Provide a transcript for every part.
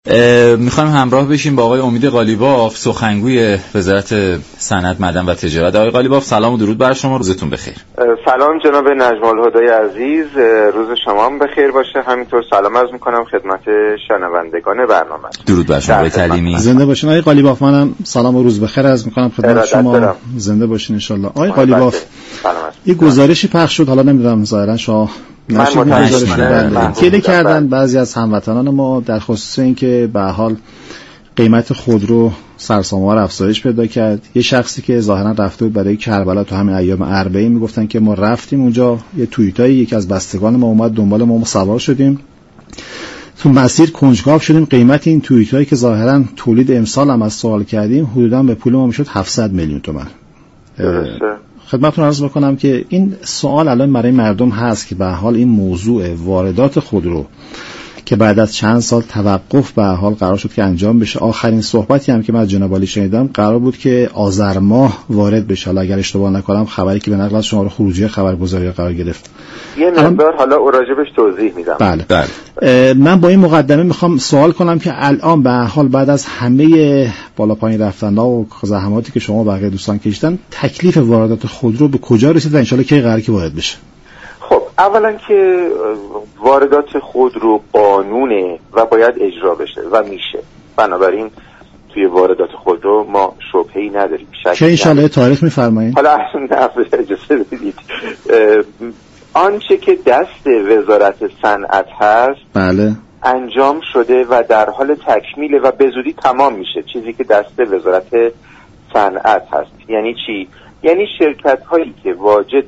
میخوایم همراه بشیم با آقای امید قالیباف، سخنگوی وزارت صنعت، معدن و تجارت. آقای قالیباف سلام و درود بر شما، روزتون بخیر. سلام جناب نجم الهدی عزیز، روز شما هم بخیر باشه. همینطور سلام عرض میکنم خدمت شنوندگان برنامه. درود بر شما آقای تعلیمی. زنده باشین آقای قالیباف. منم سلام و روز بخیر عرض میکنم خدمت شما. زنده باشین ان شاء الله. آقای قالیباف، یه گزارشی پخش شد، حالا نمیدونم ظاهرا شما گله کردن بعضی از هموطنان ما در خصوص اینکه به حال قیمت خودرو سرسام‌آور افزایش پیدا کرد. یه شخصی که ظاهرا رفته بود برای کربلا تو همین ایام اربعین میگفتن که ما رفتیم اونجا، یه توییتای یکی از بستگان ما اومد دنبال ما سوار شدیم، تو مسیر کنجکاو شدیم. قیمت این توییتایی که ظاهرا تولید امسال هم از سوال کردیم حدوداً به پول ما میشد 700 میلیون تومان. خدمتتون عرض بکنم که این سوال الان برای مردم هست که به حال این موضوع واردات خودرو که بعد از چند سال توقف به حال قرار شد که انجام بشه. آخرین صحبتی هم که من از جناب عالی شنیدم قرار بود که آذر ماه وارد بشه، حالا اگر اشتباه نکنم خبری که به نقل از شماره خروجی خبرگزاری قرار گرفت. یه مقدار حالا راجبش توضیح میدم. بله. من با این مقدمه میخوام سوال کنم که الان به حال بعد از همه بالا پایین رفتن‌ها و زحماتی که شما بقیه دوستان کشیدن، تکلیف واردات خودرو به کجا رسید و ان شاءالله کی قراره که وارد بشه؟ خب اولا که واردات خودرو قانونه و باید اجرا بشه و میشه، بنابراین توی واردات خودرو ما شبهه‌ای نداریم. که انشالله تاریخ میفرمایید؟ حالا اجازه بدید آنچه که دست وزارت صنعت هست بله انجام شده و در حال تکمیله و به زودی تمام میشه. چیزی که دست وزارت صنعت هست یعنی چی؟ یعنی شرکت هایی که واجد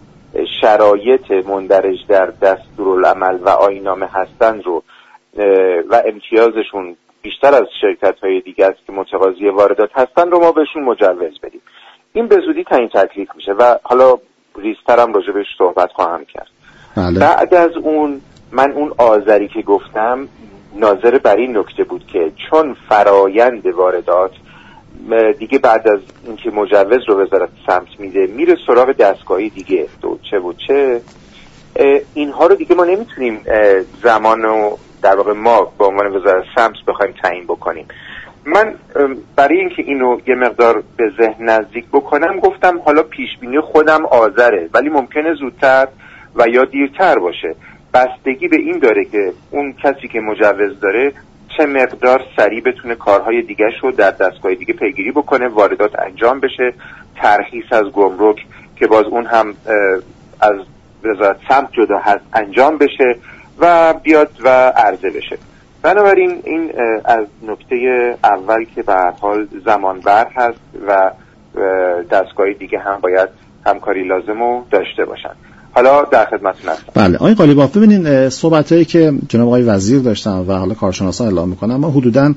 شرایط مندرج در دستورالعمل و آیین‌نامه هستند رو و امتیازشون بیشتر از شرکت‌های دیگه است که متقاضی واردات هستن رو ما بهشون مجوز بدیم. این به زودی تعیین تکلیف میشه و حالا ریزترم راجع بهش صحبت خواهم کرد. بله. بعد از اون من اون آذری که گفتم ناظر بر این نکته بود که چون فرایند واردات دیگه بعد از اینکه مجوز رو وزارت صنعت میده میره سراغ دستگاهی دیگه چه اینها رو دیگه ما نمیتونیم زمان و در واقع ما به عنوان وزارت صنعت بخوایم تعیین بکنیم. من برای اینکه اینو یه مقدار به ذهن نزدیک بکنم گفتم حالا پیش بینی خودم آذره ولی ممکنه زودتر و یا دیرتر باشه. بستگی به این داره که اون کسی که مجوز داره چه مقدار سریع بتونه کارهای دیگه شو در دستگاه دیگه پیگیری بکنه، واردات انجام بشه، ترخیص از گمرک که باز اون هم از وزارت صنعت جدا هست انجام بشه و بیاد و عرضه بشه. بنابراین این از نکته اول که به هر حال زمان بر هست و دستگاه دیگه هم باید همکاری لازم رو داشته باشن. حالا در خدمتتون هستم. بله آقای قالیباف، ببینین صحبتایی که جناب آقای وزیر داشتن و حالا کارشناسان اعلام میکنن، ما حدوداً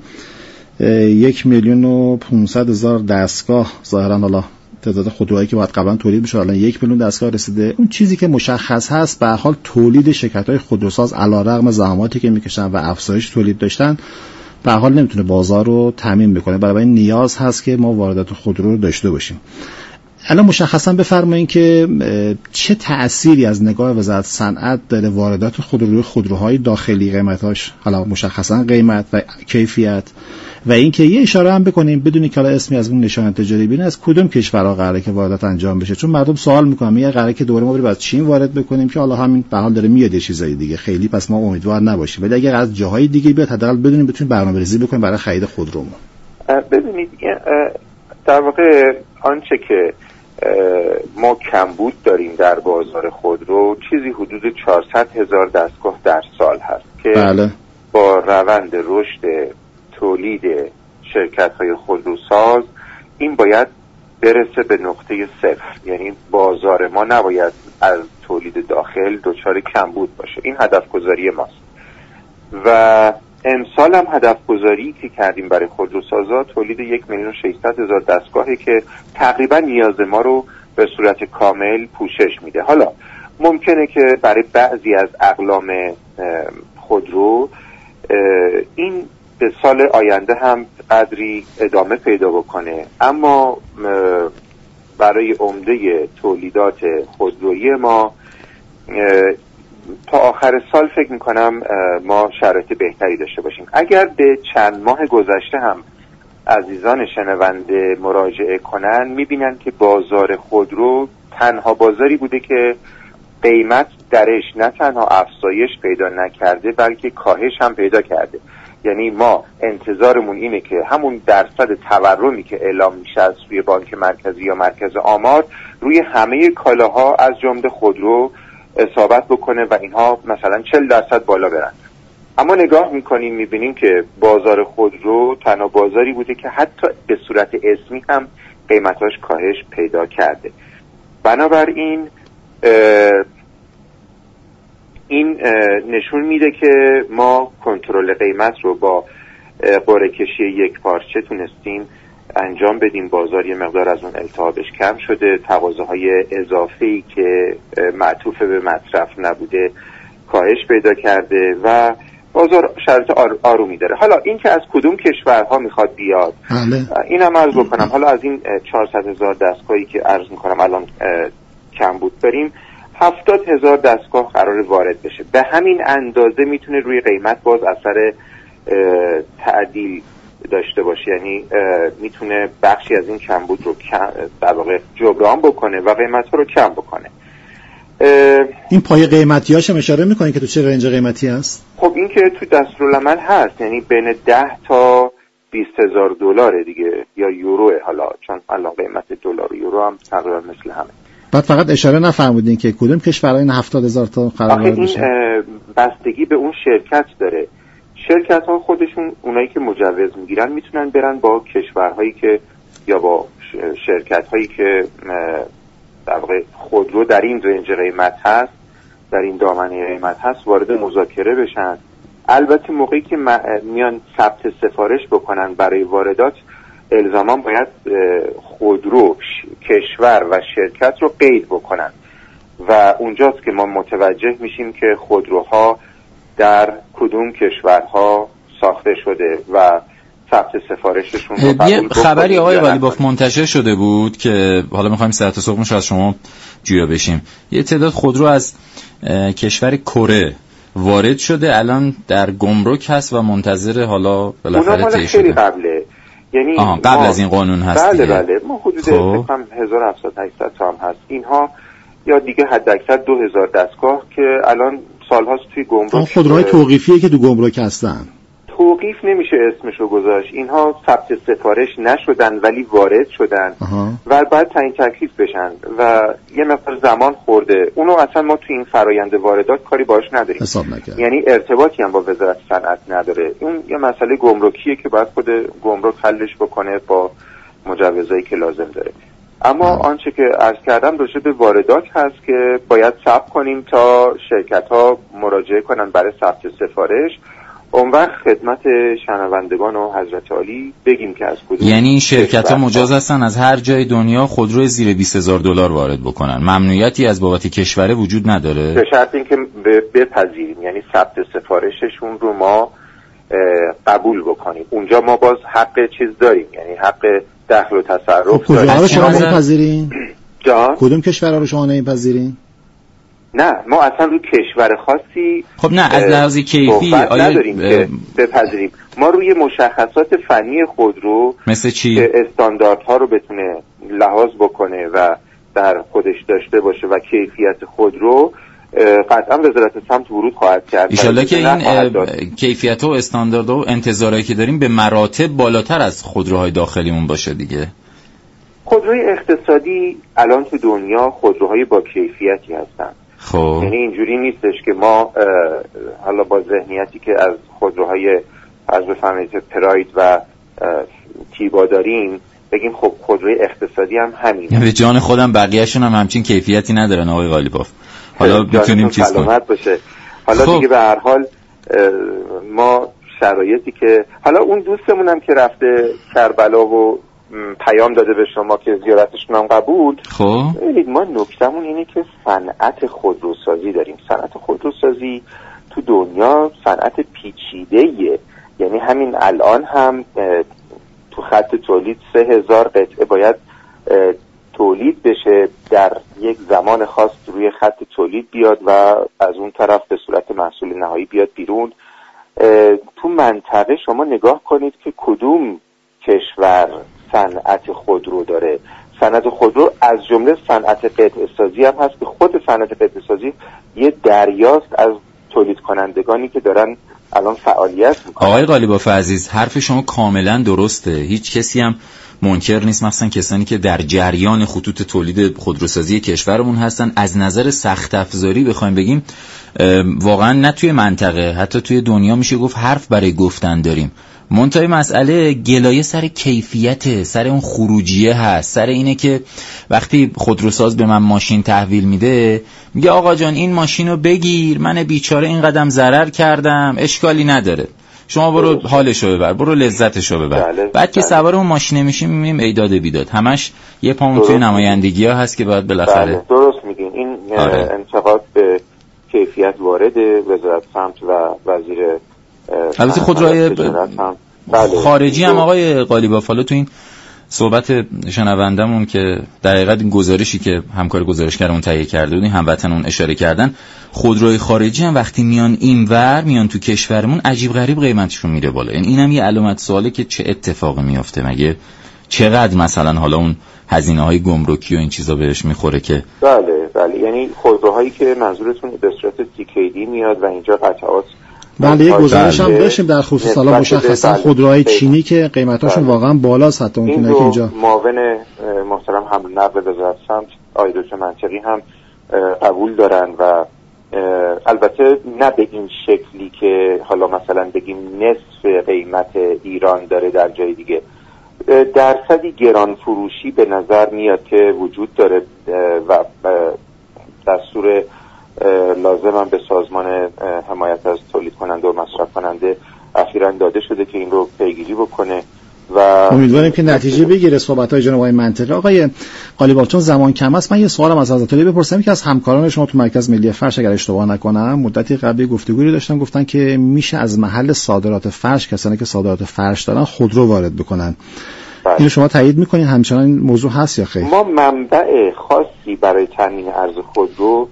1,500,000 دستگاه ظاهرا حالا تعداد خودروهایی که باید قبلا تولید بشه الان 1,000,000 دستگاه رسیده. اون چیزی که مشخص هست به حال تولید شرکت‌های خودروساز علیرغم زحماتی که میکشن و افزایش تولید داشتن به حال نمیتونه بازار رو تامین بکنه. برای این نیاز هست که ما واردات خودرو رو داشته باشیم. الان مشخصا بفرمایید که چه تأثیری از نگاه وزارت صنعت داره واردات خودروهای داخلی، قیمتاش، حالا مشخصا قیمت و کیفیت، و اینکه یه اشاره هم بکنیم بدونی که حالا اسمی از اون نشانه تجاری بین از کدوم کشورها قراره که واردات انجام بشه، چون مردم سوال میکنن میگه قراره که دوره ما بریم از چین وارد بکنیم که حالا همین به حال داره میاد یه چیزای دیگه خیلی، پس ما امیدوار نباشیم، ولی اگر از جاهای دیگه بیاد حداقل بدونیم بتونیم برنامه‌ریزی بکنیم برای خرید خودرومون. ببینید در واقع آنچه که ما کمبود داریم در بازار خودرو چیزی حدود 400,000 دستگاه در سال هست که بله. با روند رشد تولید شرکت‌های خودروساز این باید برسه به نقطه صفر، یعنی بازار ما نباید از تولید داخل دچار کمبود باشه. این هدف گذاری ماست و امسال هم هدف گذاری که کردیم برای خودروسازا تولید 1,600,000 دستگاهی که تقریبا نیاز ما رو به صورت کامل پوشش میده. حالا ممکنه که برای بعضی از اقلام خودرو این به سال آینده هم قدری ادامه پیدا بکنه، اما برای عمده تولیدات خودرویی ما تا آخر سال فکر میکنم ما شرایط بهتری داشته باشیم. اگر به چند ماه گذشته هم عزیزان شنونده مراجعه کنن میبینن که بازار خودرو تنها بازاری بوده که قیمت درش نه تنها افزایش پیدا نکرده بلکه کاهش هم پیدا کرده. یعنی ما انتظارمون اینه که همون درصد تورمی که اعلام میشه از روی بانک مرکزی یا مرکز آمار روی همه کالاها از جمله خودرو اصابت بکنه و اینها مثلا 40% بالا برن. اما نگاه میکنیم میبینیم که بازار خودرو تنها بازاری بوده که حتی به صورت اسمی هم قیمتاش کاهش پیدا کرده. بنابراین این نشون میده که ما کنترل قیمت رو با قرعه کشی یک پارچه تونستیم انجام بدیم. بازار یه مقدار از اون التهابش کم شده، تقاضاهای اضافه‌ای که معطوف به مصرف نبوده کاهش پیدا کرده و بازار شرط آرومی داره. حالا این که از کدوم کشورها میخواد بیاد اینم عرض بکنم. حالا از این 400,000 دستگاهی که عرض میکنم الان کم بود بریم 70,000 دستگاه قرار وارد بشه. به همین اندازه میتونه روی قیمت باز اثر تعدیل داشته باشه، یعنی میتونه بخشی از این کمبود رو در واقع جبران بکنه و قیمت‌ها رو کم بکنه. این پای قیمتی‌هاش هم اشاره می‌کنه که تو چه رنج قیمتی هست؟ خب این که تو دستورالعمل هست، یعنی بین 10 تا 20,000 دلار دیگه یا یوروه، حالا چون الان قیمت دلار و یورو هم تقریبا مثل همه. بعد فقط اشاره نفرمودین که کدوم کشورها این 70,000 تا قرار وارد بشه؟ این بستگی به اون شرکت داره. شرکت‌ها خودشون اونایی که مجوز میگیرن میتونن برن با کشورهایی که یا با شرکت‌هایی که در واقع خودرو در این رنج قیمت هست، در این دامنه قیمت هست، وارد مذاکره بشن. البته موقعی که میان ثبت سفارش بکنن برای واردات الزاما باید خودرو، کشور و شرکت رو قید بکنن و اونجاست که ما متوجه میشیم که خودروها در کدوم کشورها ساخته شده و ثبت سفارششون رو قبول. یه خبری آقای قالیباف منتشر شده بود که حالا می‌خوایم ساعت صبحش از شما جویا بشیم. یه تعداد خودرو از کشور کره وارد شده، الان در گمرک هست و منتظر حالا بالاخره طی شده. خیلی قبله، یعنی قبل از این قانون هست. بله ما حدود فکرم 1700-800 تا هم هست. اینها یا دیگه حداکثر 2000 دستگاه که الان سالهاست توی گمرک. خودروهای توقیفیه که تو گمرک هستن. توقیف نمیشه اسمشو گذاشت. اینها ثبت سفارش نشدن ولی وارد شدن و بعد تعیین تکلیف بشن و یه مقدار زمان خورده. اونو اصلا ما توی این فرایند واردات کاری باش نداریم، یعنی ارتباطی هم با وزارت صنعت نداره. اون یه مسئله گمرکیه که باید خود گمرک حلش بکنه با مجوزایی که لازم داره. اما آنچه که عرض کردم راجع به واردات هست که باید صبر کنیم تا شرکت‌ها مراجعه کنن برای ثبت سفارش. اون وقت خدمت شنوندگان و حضرت عالی بگیم که از کدوم، یعنی این شرکت‌ها مجاز هستن از هر جای دنیا خودرو زیر 20,000 دلار وارد بکنن، ممنوعیتی از بابت کشور وجود نداره به شرط اینکه بپذیریم، یعنی ثبت سفارششون رو ما قبول بکنیم. اونجا ما باز حق چیز داریم، یعنی حق دخل و تصرف داریم. کجا رو شما نمیپذیرین؟ جان؟ کدوم کشورها رو شما نمیپذیرین؟ نه ما اصلا روی کشور خاصی خب نه از لحاظ کیفی نداریم که بپذیریم. ما روی مشخصات فنی خودرو مثل چی؟ که استانداردها رو بتونه لحاظ بکنه و در خودش داشته باشه و کیفیت خودرو قطعا وزارت سمت ورود خواهد کرد. انشالله که این کیفیت و استاندارد و انتظارهایی که داریم به مراتب بالاتر از خودروهای داخلیمون باشه دیگه. خودروی اقتصادی الان تو دنیا خودروهای با کیفیتی هستن. خب یعنی اینجوری نیستش که ما حالا با ذهنیتی که از خودروهای از بفهمید پراید و تیبا داریم بگیم خب خودروی اقتصادی هم همین. به جان خودم بقیه‌شون هم همچین کیفیتی ندارن آقای قالیباف. حالا میتونیم چیز کنیم. حالا خب. دیگه به هر حال ما شرایطی که حالا اون دوستمون هم که رفته کربلا و پیام داده به شما که زیارتشون هم قبول. خب ببینید ما نکتمون اینه که صنعت خودروسازی داریم. صنعت خودروسازی تو دنیا صنعت پیچیده‌ایه، یعنی همین الان هم تو خط تولید 3000 قطعه باید تولید بشه، در یک زمان خاص روی خط تولید بیاد و از اون طرف به صورت محصول نهایی بیاد بیرون. تو منطقه شما نگاه کنید که کدوم کشور صنعت خودرو داره. صنعت خودرو از جمله صنعت قطعه سازی هم هست که خود صنعت قطعه سازی یه دریاست از تولید کنندگانی که دارن الان فعالیت میکنن. آقای قالیباف عزیز، حرف شما کاملا درسته. هیچ کسی هم منکر نیست، مثلا کسانی که در جریان خطوط تولید خودروسازی کشورمون هستن. از نظر سخت افزاری بخوایم بگیم واقعا نه توی منطقه، حتی توی دنیا میشه گفت حرف برای گفتن داریم. منتهای مسئله گلایه سر کیفیت، سر اون خروجیه هست، سر اینه که وقتی خودروساز به من ماشین تحویل میده میگه آقا جان این ماشینو بگیر، من بیچاره این قدم ضرر کردم، اشکالی نداره، شما برو حالشو ببر، برو لذتشو ببر. بعد که سوار اون ماشینه میشیم میبینیم ایداد بیداد، همش یه پامون توی نمایندگی ها هست که باید بالاخره. درست میگین. این انتقاد به کیفیت وارد وزارت سمت و وزیر البته خودروهای خارجی هم آقای قالیباف. حالا تو این صحبت شنوندمون که در حقیقت این گزارشی که همکار گزارشگرمون تهیه کرده بودیم هموطنمون اشاره کردن، خودروهای خارجی هم وقتی میان اینور، میان تو کشورمون، عجیب غریب قیمتشون میره بالا. یعنی اینم یه علامت سواله که چه اتفاقی میفته، مگه چقدر مثلا حالا اون هزینه‌های گمرکی و این چیزا بهش میخوره که بله یعنی خودروهایی که منظورتون به صورت TKD میاد و اینجا قطعات. بله یک گزارش هم داشتیم در خصوص حالا مشخصا خودروهای چینی که قیمتاشون واقعا بالاست، حتی ممکنه که اینجا معاون محترم حمل نقل وزارت سمت آقای دکتر منطقی هم قبول دارن و البته نه به این شکلی که حالا مثلا بگیم نصف قیمت ایران داره در جای دیگه. درصدی گران فروشی به نظر میاد که وجود داره و دستور لازم هم به سازمان حمایت از تولید کننده و مصرف کننده اخیراً داده شده که این رو پیگیری بکنه و امیدواریم که نتیجه بگیره صحبت‌های جناب آقای منطقی. آقای قالیباف چون زمان کم است، من یه سوالم از حضرت علی بپرسم که از همکاران شما تو مرکز ملی فرش اگر اشتباه نکنم مدتی قبلی گفتگویی داشتن، گفتن که میشه از محل صادرات فرش، کسانی که صادرات فرش دارن، خودرو وارد بکنن. اینو شما تایید میکنین همچنان این موضوع هست یا خیر؟ ما منبع خاصی برای تامین ارز خودرو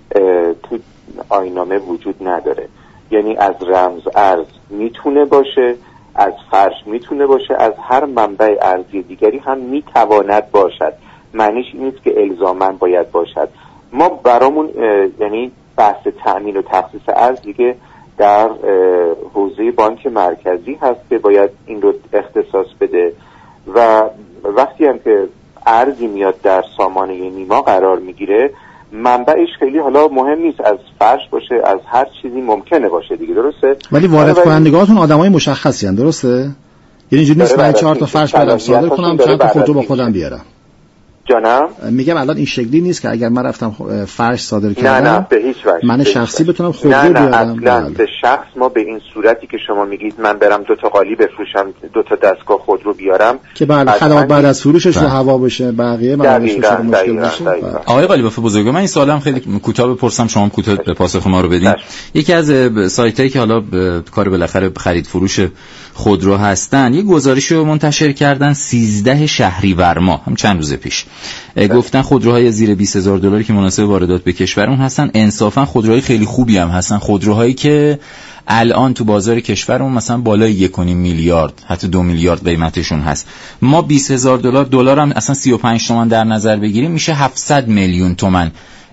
تو آیین‌نامه وجود نداره. یعنی از رمز ارز میتونه باشه، از فرش میتونه باشه، از هر منبع ارزی دیگری هم میتواند باشد. معنیش این نیست که الزاماً باید باشد. ما برامون یعنی بحث تأمین و تخصیص ارز دیگه در حوزه بانک مرکزی هست که باید این رو اختصاص بده و وقتی هم که ارزی میاد در سامانه نیما قرار میگیره، منبعش خیلی حالا مهم نیست، از فرش باشه، از هر چیزی ممکنه باشه دیگه، درسته؟ ولی وارد کنندگانتون آدمای مشخصی هستن، درسته؟ یعنی اینجوری نیست من 4 تا فرش برام صادر کنم چند تا خودرو با خودم بیارم. جانم میگم الان این شکلی نیست که اگر من رفتم فرش صادر کردم نه به هیچ وجه من شخصی بتونم خودرو بیارم. اصلا به شخص ما به این صورتی که شما میگید من برم 2 تا قالی بفروشم، 2 تا دستگاه خودرو بیارم که بعد خدمات بعد از فروشش رو هوا بشه، بقیه مشکل بشه. آقای قالیباف بزرگ، من این سوالم خیلی کوتاه بپرسم، شما کوتاه به پاسخ ما رو بدین. یکی از سایتایی که حالا کار بالاخره خرید فروش خودرو هستن یه گزارشی رو منتشر کردن 13 شهریور ماه، هم چند روز پیش. گفتن خودروهای زیر $20,000 که مناسب واردات به کشورمون هستن، انصافا خودروهای خیلی خوبی هم هستن، خودروهایی که الان تو بازار کشورمون مثلا بالای 1.5 میلیارد حتی 2 میلیارد قیمتشون هست. ما $20,000 هم اصلا 35 تومن در نظر بگیریم میشه 700 میلیون تومن.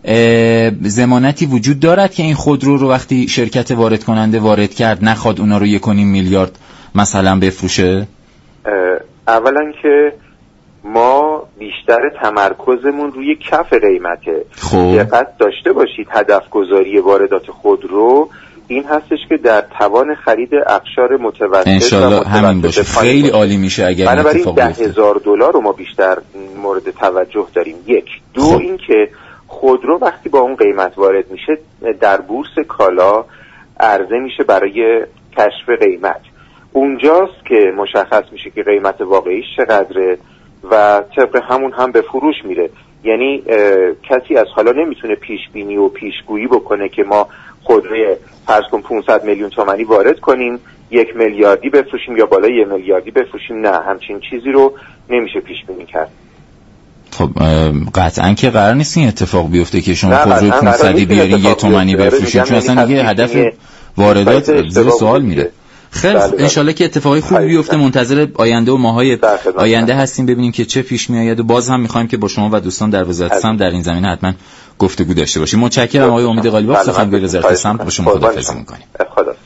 ضمانتی وجود دارد که این خودرو رو وقتی شرکت وارد کننده وارد کرد نخواد اونا رو 1.5 میلیارد مثلا بفروشه؟ اولا که ما بیشتر تمرکزمون روی کف قیمته. دقت داشته باشید هدف گذاری واردات خودرو این هستش که در توان خرید اقشار متوسط انشالله همین باشه. خیلی عالی میشه اگر بنابراین $10,000 رو ما بیشتر مورد توجه داریم. یک. دو این که خودرو وقتی با اون قیمت وارد میشه در بورس کالا عرضه میشه برای کشف قیمت. اونجاست که مشخص میشه که قیمت واقعیش چقدره و طبق همون هم به فروش میره. یعنی کسی از حالا نمیتونه پیش بینی و پیشگویی بکنه که ما خودروی فرض کن 500 میلیون تومانی وارد کنیم 1 میلیاردی بفروشیم یا بالای 1 میلیاردی بفروشیم. نه، همچین چیزی رو نمیشه پیش بینی کرد. خب قطعا که قرار نیست این اتفاق بیفته که شما خودروی 500 بیارین 1 تومانی بفروشین، چون اصلا دیگه هدف واردات زیر سوال میره. خیلی خوب، انشالله که اتفاقی خوبی بیفته. منتظر آینده و ماهای آینده هستیم ببینیم که چه پیش میآید و باز هم میخوایم که با شما و دوستان در وزارت سمت در این زمینه حتما گفتگو داشته باشیم. متشکرم آقای امید قالیباف، سخنگوی وزارت سمت. با شما خداحافظی می‌کنیم.